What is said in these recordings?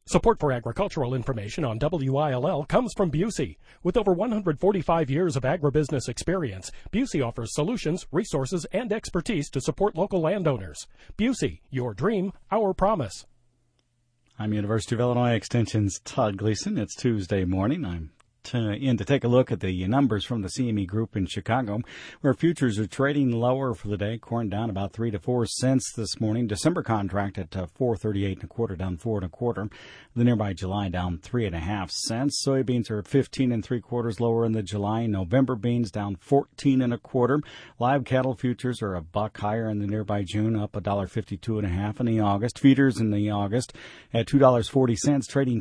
Support for agricultural information on WILL comes from Busey. With over 145 years of agribusiness experience, Busey offers solutions, resources, and expertise to support local landowners. Busey, your dream, our promise. I'm University of Illinois Extension's Todd Gleason. It's Tuesday morning. I'm in to take a look at the numbers from the CME Group in Chicago, where futures are trading lower for the day. Corn down about 3 to 4 cents this morning. December contract at 4.38 1/4, down 4 1/4. The nearby July down 3.5 cents. Soybeans are 15 3/4 lower in the July. November beans down 14 1/4. Live cattle futures are $1 higher in the nearby June, up $1.52 1/2 in the August. Feeders in the August at $2.40, trading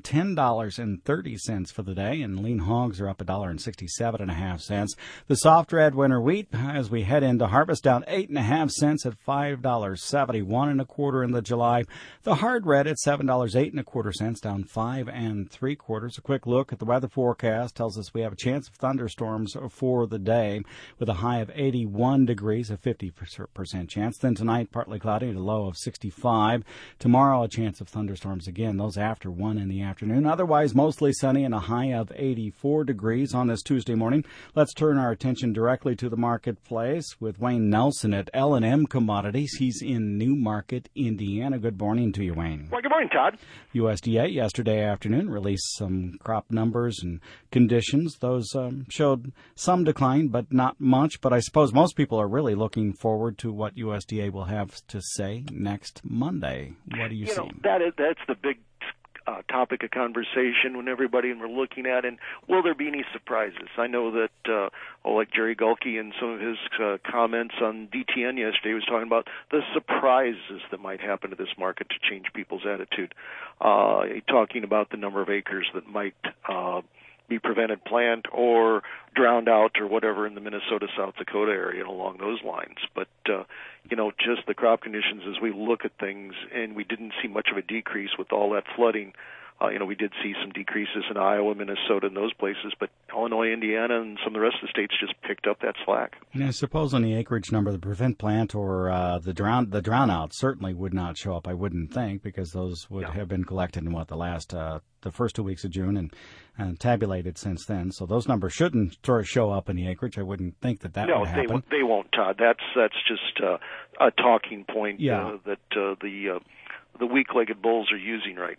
$210.30 for the day. And lean hogs are up $1.67 1/2. The soft red winter wheat, as we head into harvest, down 8.5 cents at $5.71 1/4 in the July. The hard red at $7.08 1/4, down 5 3/4. A quick look at the weather forecast tells us we have a chance of thunderstorms for the day, with a high of 81 degrees, a 50% chance. Then tonight, partly cloudy, at a low of 65. Tomorrow, a chance of thunderstorms again, those after 1 in the afternoon. Otherwise, mostly sunny and a high of 84 degrees on this Tuesday morning. Let's turn our attention directly to the marketplace with Wayne Nelson at L&M Commodities. He's in Newmarket, Indiana. Good morning to you, Wayne. Well, good morning, Todd. USDA yesterday afternoon released some crop numbers and conditions. Those showed some decline, but not much. But I suppose most people are really looking forward to what USDA will have to say next Monday. What do you see? That's the big topic of conversation when we're looking at, and will there be any surprises? I know that like Jerry Gulke in some of his comments on DTN yesterday was talking about the surprises that might happen to this market to change people's attitude. Talking about the number of acres that might be prevented plant or drowned out or whatever in the Minnesota, South Dakota area along those lines. But, just the crop conditions as we look at things, and we didn't see much of a decrease with all that flooding. We did see some decreases in Iowa, Minnesota, and those places, but Illinois, Indiana, and some of the rest of the states just picked up that slack. And I suppose on the acreage number, the prevent plant or the drown out certainly would not show up, I wouldn't think, because those would have been collected in the first 2 weeks of June and tabulated since then. So those numbers shouldn't sort of show up in the acreage. I wouldn't think that would happen. No, they won't, Todd. That's just a talking point that the weak-legged bulls are using right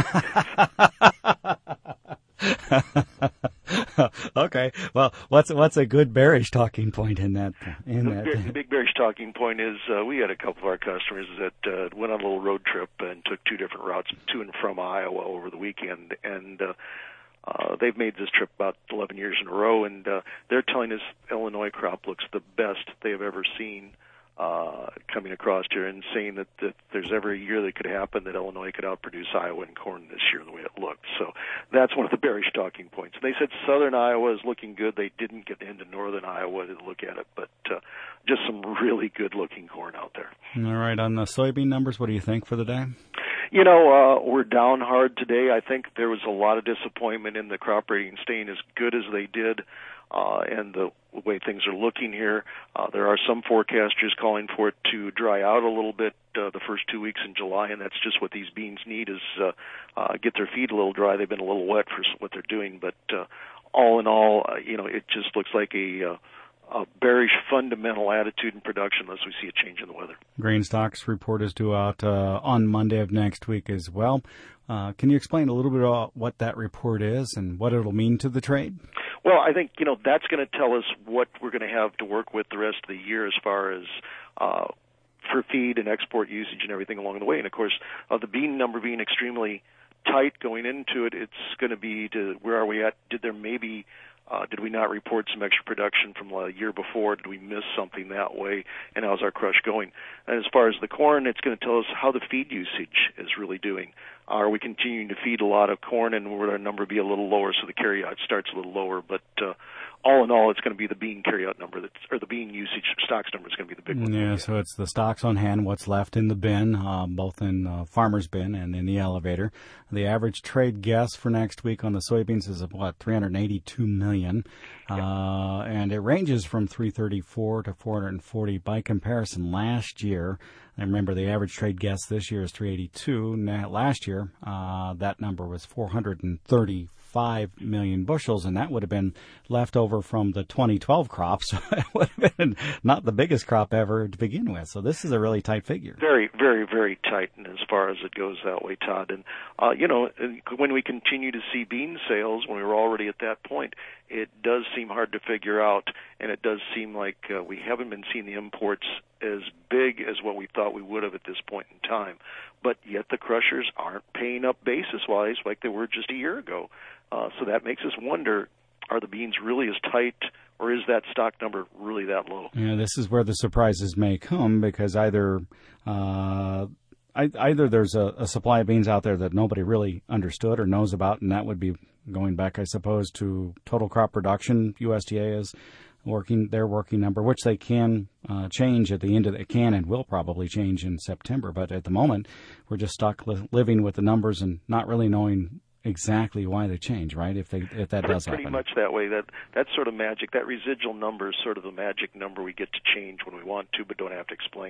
now. Okay. Well, what's a good bearish talking point in that? The big bearish talking point is we had a couple of our customers that went on a little road trip and took 2 different routes to and from Iowa over the weekend, and they've made this trip about 11 years in a row, and they're telling us Illinois crop looks the best they've ever seen coming across here, and saying that there's every year that could happen that Illinois could outproduce Iowa in corn this year the way it looked. So that's one of the bearish talking points. They said southern Iowa is looking good. They didn't get into northern Iowa to look at it, but just some really good-looking corn out there. All right. On the soybean numbers, what do you think for the day? We're down hard today. I think there was a lot of disappointment in the crop rating staying as good as they did, and the way things are looking here. There are some forecasters calling for it to dry out a little bit the first 2 weeks in July, and that's just what these beans need is get their feet a little dry. They've been a little wet for what they're doing, but all in all, it just looks like a bearish fundamental attitude in production unless we see a change in the weather. Grain stocks report is due out on Monday of next week as well. Can you explain a little bit about what that report is and what it'll mean to the trade? Well, I think, that's going to tell us what we're going to have to work with the rest of the year as far as for feed and export usage and everything along the way. And, of course, the bean number being extremely tight going into it, it's going to be to where are we at? Did we not report some extra production from the year before? Did we miss something that way? And how's our crush going? And as far as the corn, it's going to tell us how the feed usage is really doing. Are we continuing to feed a lot of corn, and would our number be a little lower so the carryout starts a little lower? But all in all, it's going to be the bean carryout number, or the bean usage stocks number is going to be the big one. Yeah, so it's the stocks on hand, what's left in the bin, both in farmer's bin and in the elevator. The average trade guess for next week on the soybeans is of, 382 million. million, and it ranges from 334 to 440. By comparison, last year, I remember the average trade guess this year is 382. Last year, that number was 435 million bushels, and that would have been left over from the 2012 crop, so it would have been not the biggest crop ever to begin with. So this is a really tight figure. Very, very, very tight, and as far as it goes that way, Todd. And, when we continue to see bean sales, when we were already at that point, it does seem hard to figure out, and it does seem like we haven't been seeing the imports as big as what we thought we would have at this point in time. But yet the crushers aren't paying up basis-wise like they were just a year ago. So that makes us wonder, are the beans really as tight, or is that stock number really that low? Yeah, this is where the surprises may come, because either there's a supply of beans out there that nobody really understood or knows about, and that would be going back, I suppose, to total crop production. USDA is their working number, which they can change at the end of it can and will probably change in September. But at the moment, we're just stuck living with the numbers and not really knowing exactly why they change, right? If that does happen. Pretty much that way. That's sort of magic. That residual number is sort of the magic number we get to change when we want to, but don't have to explain.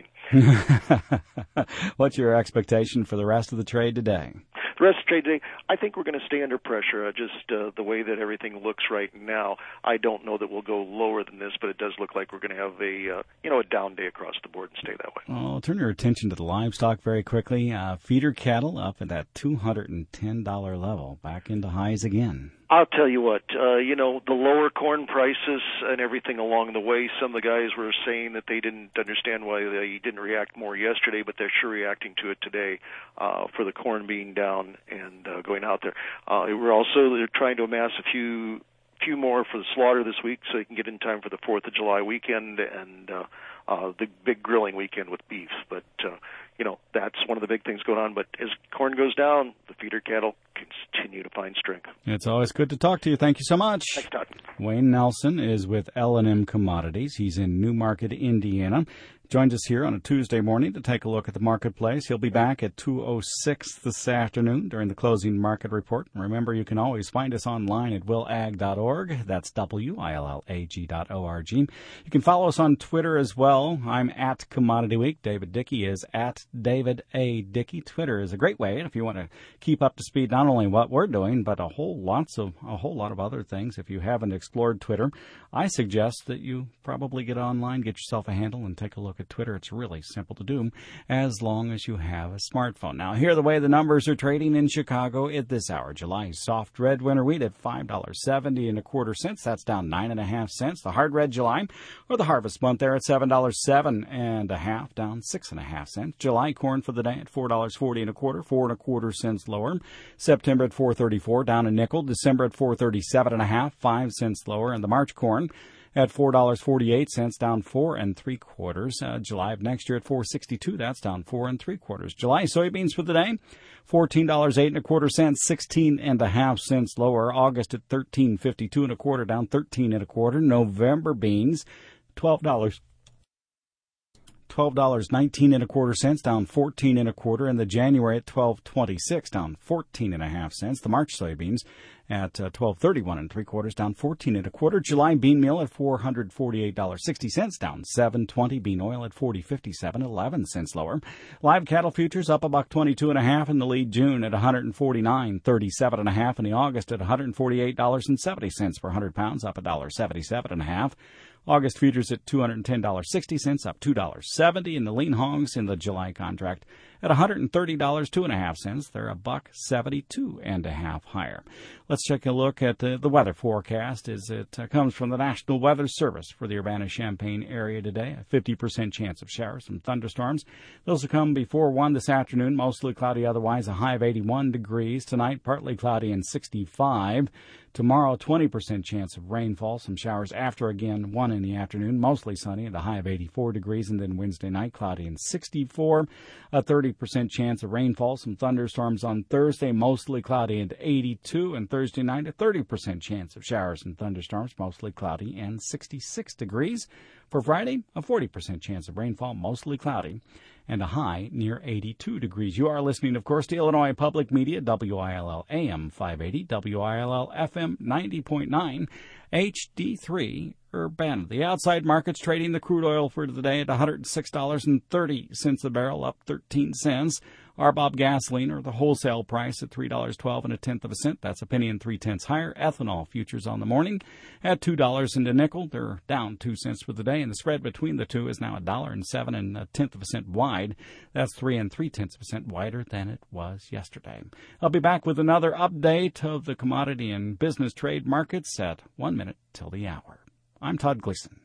What's your expectation for the rest of the trade today? The rest of the trade today, I think we're going to stay under pressure. Just the way that everything looks right now, I don't know that we'll go lower than this, but it does look like we're going to have a down day across the board and stay that way. Well, turn your attention to the livestock very quickly. Feeder cattle up at that $210 level, back into highs again. I'll tell you what, the lower corn prices and everything along the way, some of the guys were saying that they didn't understand why they didn't react more yesterday, but they're sure reacting to it today for the corn being down and going out there. They're trying to amass a few more for the slaughter this week so they can get in time for the 4th of July weekend and the big grilling weekend with beef. But, that's one of the big things going on. But as corn goes down, the feeder cattle continue to find strength. It's always good to talk to you. Thank you so much. Thanks, Todd. Wayne Nelson is with L&M Commodities. He's in Newmarket, Indiana. Joins us here on a Tuesday morning to take a look at the marketplace. He'll be back at 2:06 this afternoon during the closing market report. Remember, you can always find us online at willag.org. That's WILLAG.org. You can follow us on Twitter as well. I'm at Commodity Week. David Dickey is at David A. Dickey. Twitter is a great way if you want to keep up to speed not only what we're doing, but a whole lot of other things. If you haven't explored Twitter, I suggest that you probably get online, get yourself a handle, and take a look at Twitter. It's really simple to do as long as you have a smartphone. Now, here are the way the numbers are trading in Chicago at this hour. July soft red winter wheat at $5.70 That's down 9.5 cents. The hard red July, or the harvest month there at $7.07 down 6.5 cents. July corn for the day at $4.40 4.25 lower. September at $4.34 down a nickel. December at $4.37 5 cents lower. And the March corn at $4.48 down 4 3/4. July of next year at $4.62, that's down 4 3/4. July soybeans for the day, $14.08 16.5 cents lower. August at $13.52 1/4, down 13 1/4. November beans, $12.19 1/4, down 14 1/4, and the January at $12.26, down 14.5 cents. The March soybeans at $12.31 3/4, down 14 1/4. July bean meal at $448.60, down 7.20. Bean oil at $40.57, 11 cents lower. Live cattle futures up $1.22.5 in the lead. June at $149.37.5, and the August at $148.70 per 100 pounds, up $1.77.5. August futures at $210.60, up $2.70, and the lean hogs in the July contract at $130.02.5. They're $1.72.5 higher. Let's take a look at the weather forecast as it comes from the National Weather Service for the Urbana-Champaign area today. A 50% chance of showers and thunderstorms. Those will come before 1 this afternoon. Mostly cloudy otherwise. A high of 81 degrees. Tonight, partly cloudy and 65. Tomorrow, 20% chance of rainfall. Some showers after again 1 in the afternoon. Mostly sunny and a high of 84 degrees. And then Wednesday night, cloudy and 64. A 30% chance of rainfall. Some thunderstorms on Thursday. Mostly cloudy and 82. And Thursday night, a 30% chance of showers and thunderstorms. Mostly cloudy and 66 degrees. For Friday, a 40% chance of rainfall. Mostly cloudy and a high near 82 degrees. You are listening, of course, to Illinois Public Media, WILL AM 580, WILL FM 90.9, HD3 Urbana. The outside market's trading the crude oil for today at $106.30 a barrel, up 13 cents. RBOB gasoline, or the wholesale price, at $3.12 and a tenth of a cent. That's a penny and 3/10 higher. Ethanol futures on the morning at $2 and a nickel. They're down 2 cents for the day, and the spread between the two is now $1.07 and a tenth of a cent wide. That's 3 3/10 of a cent wider than it was yesterday. I'll be back with another update of the commodity and business trade markets at 1 minute till the hour. I'm Todd Gleason.